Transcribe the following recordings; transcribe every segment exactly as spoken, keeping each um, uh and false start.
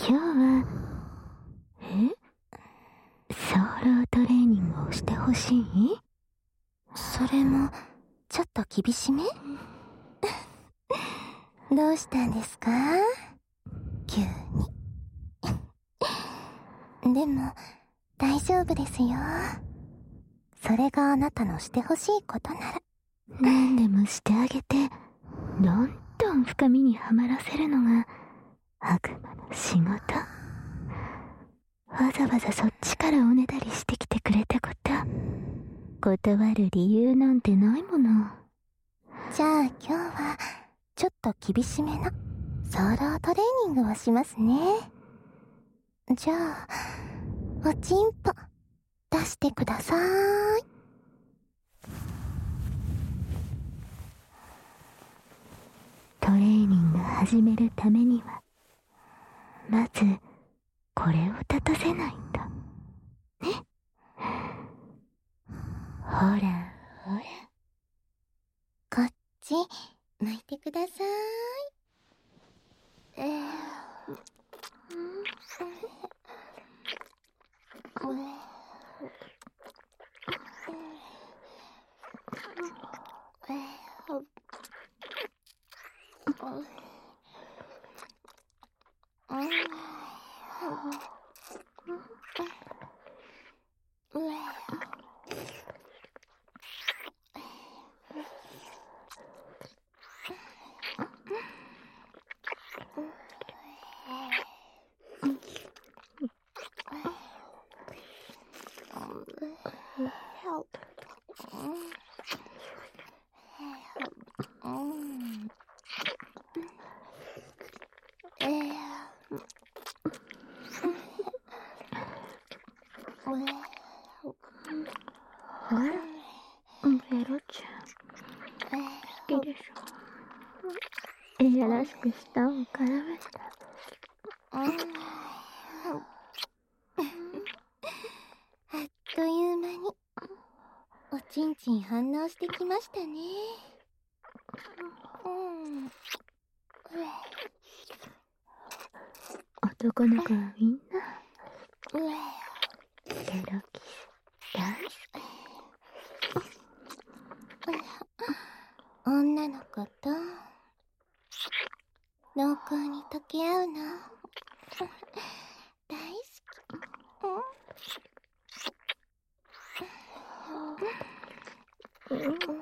今日は、えソロトレーニングをしてほしい？ それも、ちょっと厳しめ？どうしたんですか？急に。でも、大丈夫ですよ。それがあなたのしてほしいことなら。 何でもしてあげて、どんどん深みにはまらせるのが、悪魔の仕事。わざわざそっちからおねだりしてきてくれたこと、断る理由なんてないもの。 じゃあ今日は、ちょっと厳しめな、ソロトレーニングをしますね。じゃあ、おちんぽ、出してくださーい。 トレーニング始めるためには、まず、これを立たせないと。ね。ほら、ほら。 こっち、巻いてくださーい。えーあら、ベロちゃん、好きでしょ。いやらしく舌を絡めた。 あっという間に、おちんちん反応してきましたね。うん男の子はみんな、ベロキス大好き。 女の子と濃厚に溶け合うの大好き。うん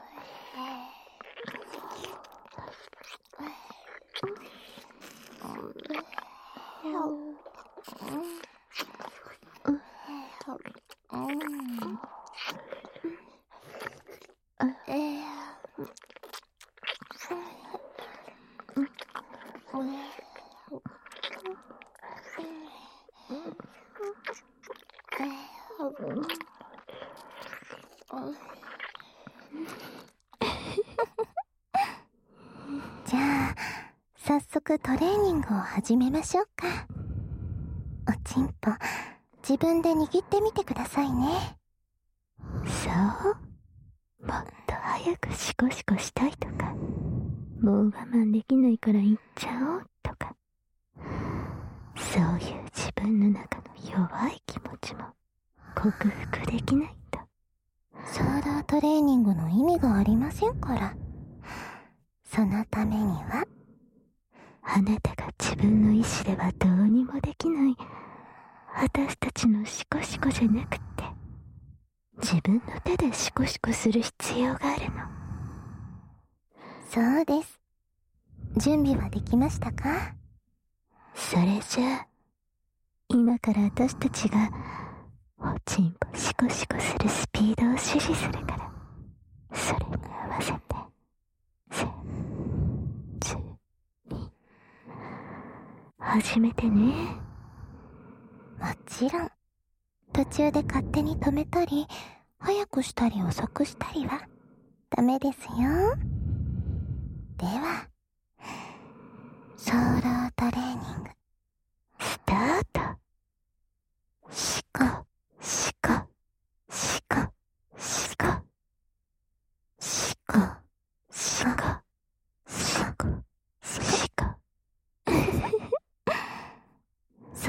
じゃあ、早速トレーニングを始めましょうか。おちんぽ、自分で握ってみてくださいね。 そう？もっと早くシコシコしたいとか、もう我慢できないから行っちゃおうとか、そういう自分の中の弱い気持ちも克服できないと。 ソーラートレーニングの意味がありませんから。そのためには、 あなたが自分の意志ではどうにもできない私たちのシコシコじゃなくって、自分の手でシコシコする必要があるの。 そうです。準備はできましたか？ それじゃあ、今から私たちがおちんぽシコシコするスピードを指示するから、それに合わせて、せん、じゅう、に、始めてね。 もちろん、途中で勝手に止めたり、早くしたり遅くしたりはダメですよ。では、ソーラートレーニング、 スタート。シコ、シコ、シコ、シコ、シコ、シコ、シコ、シコ。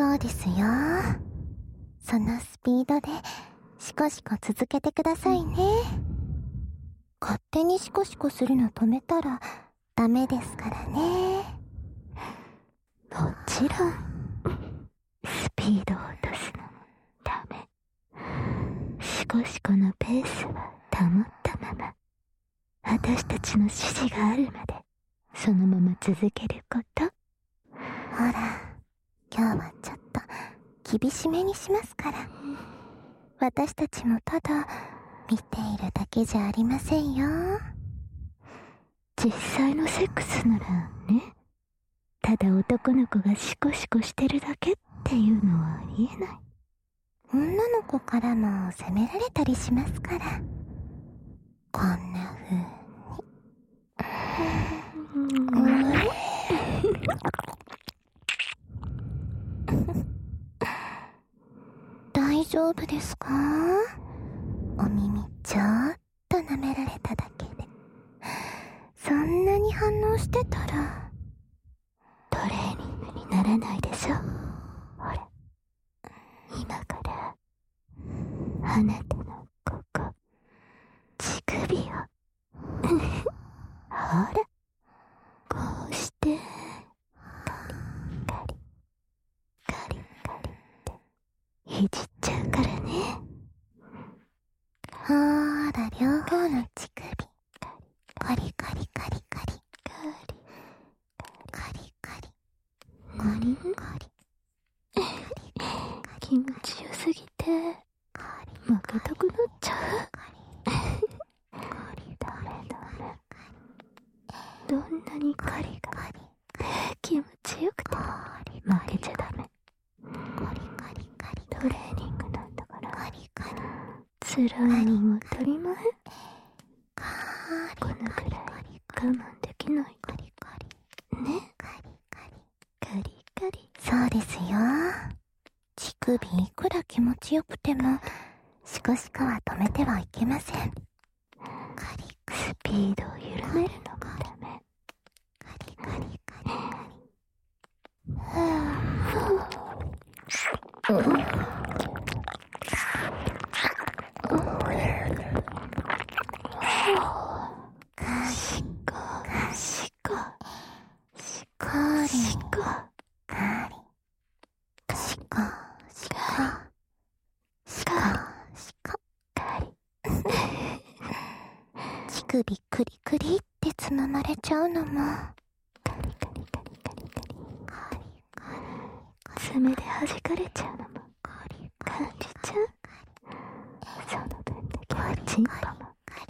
そうですよ。そのスピードでシコシコ続けてくださいね。勝手にシコシコするの止めたらダメですからね。 もちろんスピードを落とすのもダメ。シコシコのペースは保ったまま、私たちの指示があるまでそのまま続けること。 ほら、今日はちょっと厳しめにしますから。私たちもただ見ているだけじゃありませんよ。 実際のセックスならね、ただ男の子がシコシコしてるだけっていうのはありえない。 女の子からも責められたりしますから。こんな風に。大丈夫ですか？お耳ちょっと舐められただけでそんなに反応してたらトレーニングにならないでしょ。ほら、今からあなたのここ乳首をほら、こうしてカリカリカリカリっていじっちゃうからね。 ほーら、両方の乳首カリカリカリカリカリカリカリカリカリ気持ちよすぎて負けたくなっちゃう。ダメダメ。どんなにカリカリ気持ちよくても負けちゃダメ。トレーニングなんだから辛いのは当たり前。このくらい我慢できないとね。カリカリ。 そうですよ。乳首いくら気持ちよくてもシコシコは止めてはいけません。カリカリ。 スピードを緩めるのもダメ。 カリカリカリカリ。 シコシコシコカリシコカリシコシコシコシコカリ。 乳首クリクリってつままれちゃうのもカリカリカリカリカリ。 カリカリ爪で弾かれちゃうのもカリ感じちゃう。その分だけはチンポも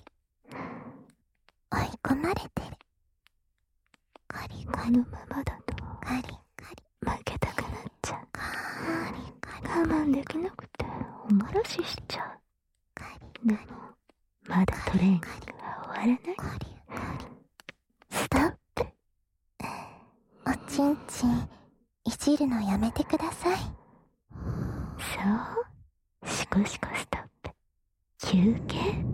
追い込まれてる。カリカリこのままだとカリカリ負けたくなっちゃう。 カリカリ我慢できなくておもらししちゃう。 カリでもまだトレーニングは終わらない。 カリカリストップ。 おちんちんいじるのやめてください。 そう、シコシコストップ。休憩。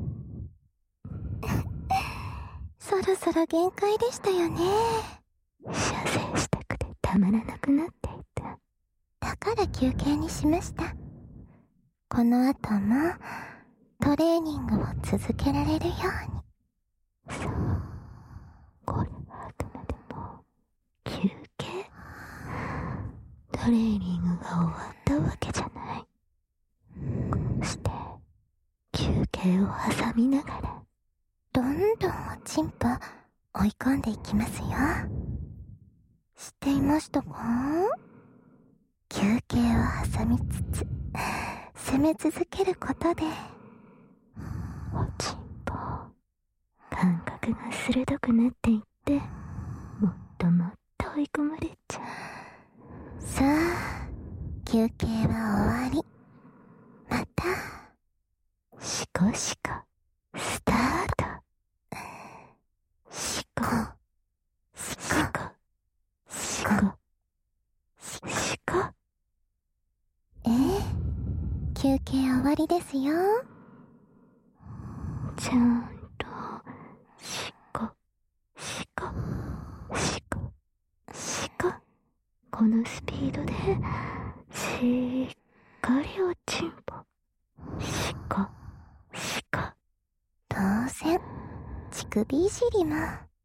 そろそろ限界でしたよね。 射精したくてたまらなくなっていた。 だから休憩にしました。この後もトレーニングを続けられるように。 そう、これはあくまでも休憩。トレーニングが終わったわけじゃない。こうして休憩を挟みながらどんどんおちんぽ追い込んでいきますよ。知っていましたか？休憩を挟みつつ攻め続けることでおちんぽ感覚が鋭くなっていってもっともっと追い込まれちゃう。 さあ休憩は終わり。またシコシコスタート。シコシコシコシコ。 ええ、休憩終わりですよ。 ちゃんとシコシコシコシコ。このスピードでしっかりおちんぽしかしか当然乳首いじりも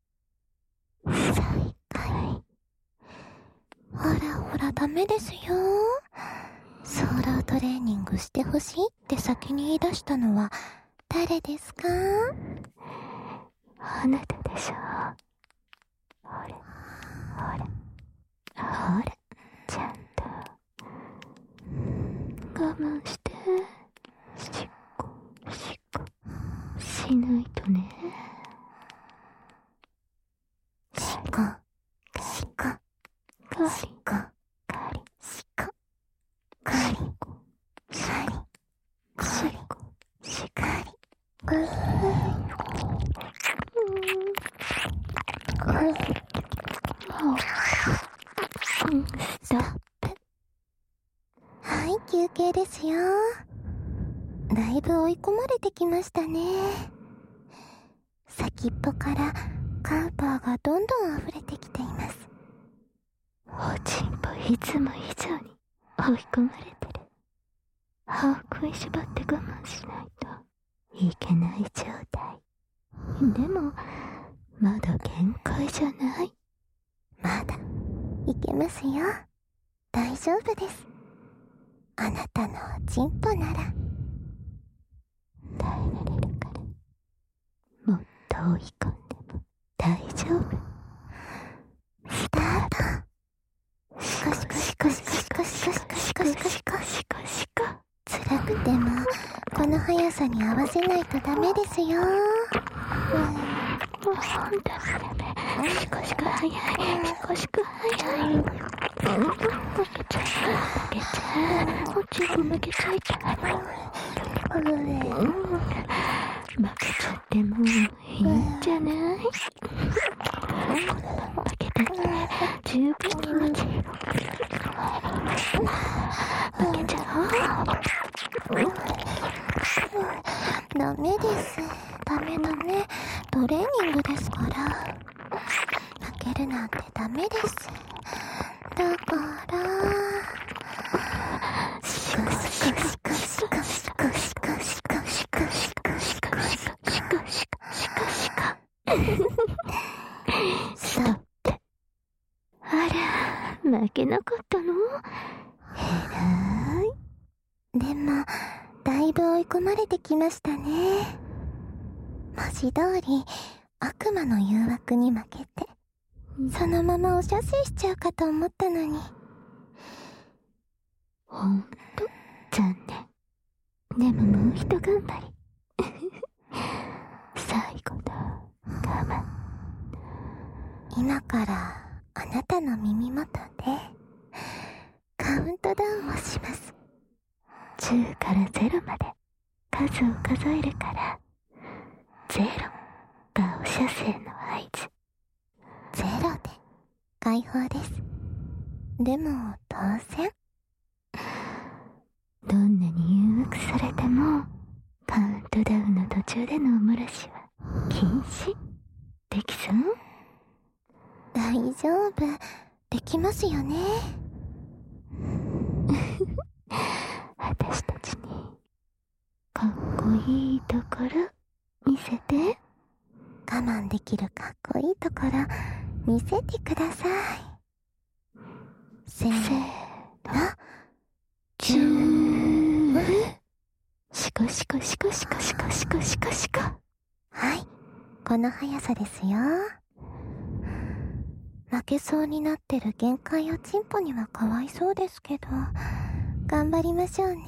再開。ほらほらダメですよ。ソーラートレーニングしてほしいって先に言い出したのは誰ですか？ あなたでしょ。ほれほれほれ、ちゃんと我慢してしっこしっこしないとね。 しっこしっこガしっこガリしっこガリガリしっこしっこガリガリストップ。 はい、休憩ですよ。だいぶ追い込まれてきましたね。先っぽからカウパーがどんどん溢れてきています。 おちんぽいつも以上に追い込まれてる。歯を食いしばって我慢しないといけない状態。でもまだ限界じゃない。 まだいけますよ。大丈夫です。あなたのおちんぽなら耐えられるから。もっと追い込んでも大丈夫。 スタート。シコシコシコシコシコシコシコシコシコシコシコシコ。 辛くてもこの速さに合わせないとダメですよ。 もうダメダメ。シコシコ早い。シコシコ早い。負けちゃう負けちゃう。おちんぽ負けちゃいたい。負けちゃってもいいんじゃない？負けたって十分気持ちいい。負けちゃおう。 ダメです。ダメダメ。トレーニングですから。負けるなんてダメです。だからシコシコシコシコシコシコシコシコシコシコシコシコシコシコシコストップ。あら、負けなかったの？ えらい。でもだいぶ追い込まれてきましたね。文字通り悪魔の誘惑に負けてそのままお射精しちゃうかと思ったのに。 ほんと残念。でももうひと頑張り。最後だ。我慢。 今からあなたの耳元でカウントダウンをします。 じゅうからゼロまで数を数えるから、ゼロがお射精の合図。 ゼロで解放です。でも当然どんなに誘惑されてもカウントダウンの途中でのお漏らしは禁止。できそう？ 大丈夫。できますよね。 私たちにかっこいいところ見せて。 我慢できるかっこいいところ見せてください。せーの。 チュー。シコシコシコシコシコシコシコシコ。 はい、この速さですよ。負けそうになってる限界おちんぽにはかわいそうですけど、頑張りましょうね。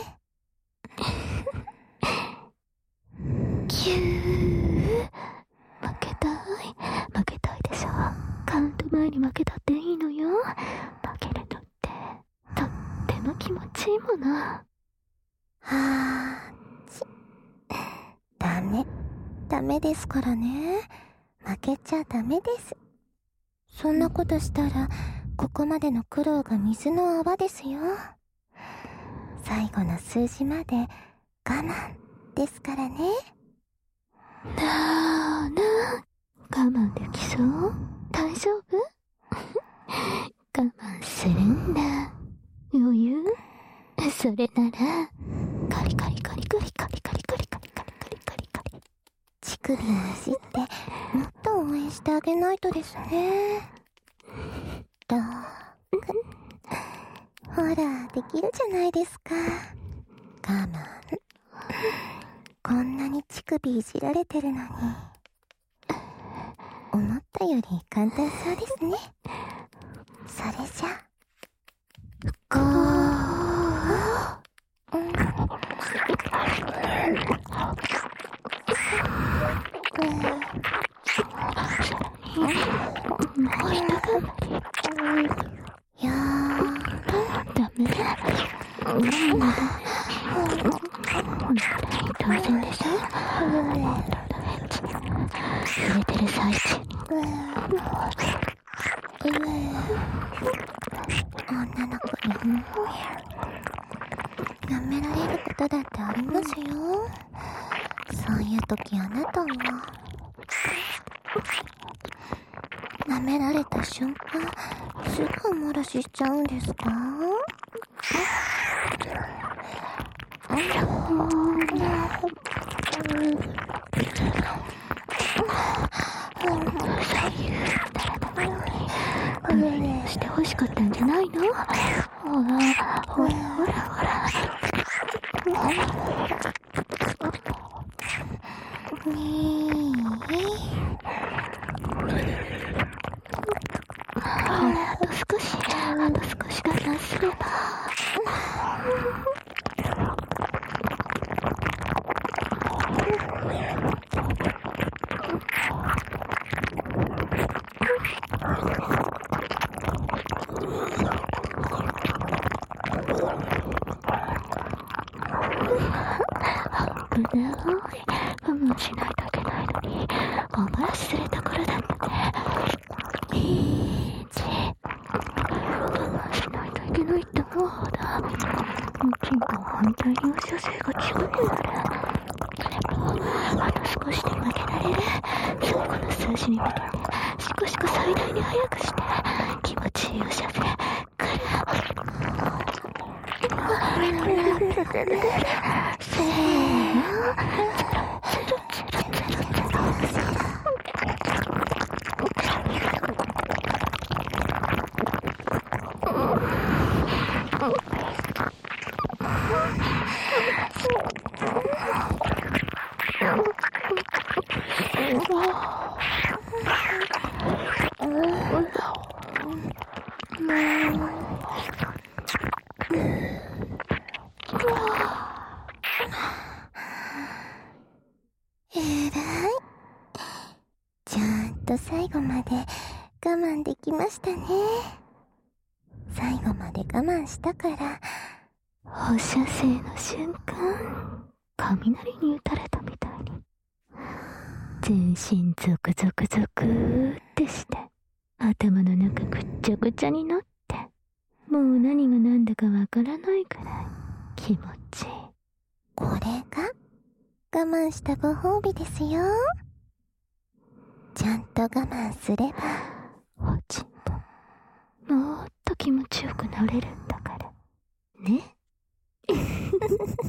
キュー。負けたい。負けたいでしょ。カウント前に負けたっていいのよ。負けるのってとっても気持ちいいもの。 はーち。ダメ。ダメですからね。負けちゃダメです。そんなことしたら、ここまでの苦労が水の泡ですよ。最後の数字まで我慢ですからね。 なあなあ、我慢できそう？大丈夫？我慢するんだ。 余裕？それならカリカリカリカリカリカリカリカリカリカリカリカリ乳首をいじってもっと応援してあげないとですね。どうほら、できるじゃないですか。我慢。こんなに乳首いじられてるのに、思ったより簡単そうですね。それじゃこう、うん、いやーダメだ。当然でしょ。触れてる最中に女の子に舐められることだってありますよ。そういう時あなたは舐められた瞬間すぐお漏らししちゃうんですか？ して欲しかったんじゃないの？ほらほらほらほらねえ、 ほら、あと少しあと少し我慢すれば。危ない。我慢しないといけないのに、お漏らしするところだったね。いち、我慢しないといけないって思うほど、チンコ反対に放射性が違うよね。あと少しで負けられる。最後の数字に向けて、シコシコ最大に速くして、気持ちいい放射性、くる。せーの。 えらい。ちゃんと最後まで我慢できましたね。最後まで我慢したから放射性の瞬間、雷に打たれたみたいに全身ゾクゾクゾクーってして頭の中ぐっちゃぐちゃになって、もう何が何だかわからないくらい気持ちいい。 これが我慢したご褒美ですよ。ちゃんと我慢すればおちんぽもっと気持ちよくなれるんだからね。